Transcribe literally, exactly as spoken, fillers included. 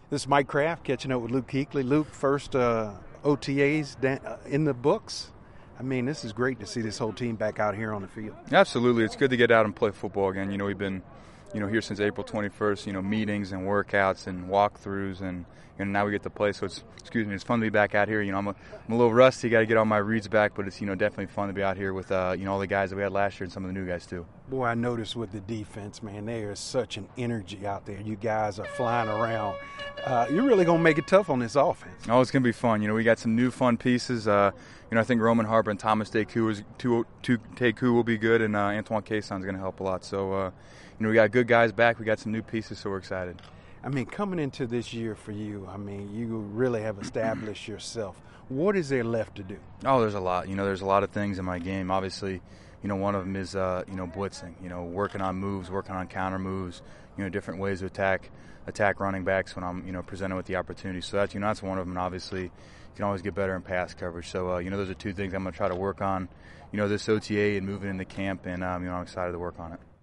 This is Mike Kraft catching up with Luke Kuechly. Luke, first uh, O T As in the books. I mean, this is great to see this whole team back out here on the field. Absolutely. It's good to get out and play football again. You know, we've been, you know, here since April twenty-first, you know, meetings and workouts and walkthroughs, and, and now we get to play. So it's, excuse me, it's fun to be back out here. You know, I'm a, I'm a little rusty, got to get all my reads back, but it's, you know, definitely fun to be out here with, uh, you know, all the guys that we had last year and some of the new guys too. Boy, I noticed with the defense, man, there is such an energy out there. You guys are flying around. Uh, you're really going to make it tough on this offense. Oh, it's going to be fun. You know, we got some new fun pieces. Uh, you know, I think Roman Harper and Thomas Teku is two, two Teku will be good, and uh, Antoine Caisson's going to help a lot. So, uh, you know, we got good guys back. We got some new pieces, so we're excited. I mean, coming into this year for you, I mean, you really have established yourself. What is there left to do? Oh, there's a lot. You know, there's a lot of things in my game. Obviously, you know, one of them is, uh, you know, blitzing, you know, working on moves, working on counter moves, you know, different ways to attack attack running backs when I'm, you know, presented with the opportunity. So that's, you know, that's one of them. And obviously, you can always get better in pass coverage. So, uh, you know, those are two things I'm going to try to work on, you know, this O T A and moving into camp. And, um, you know, I'm excited to work on it.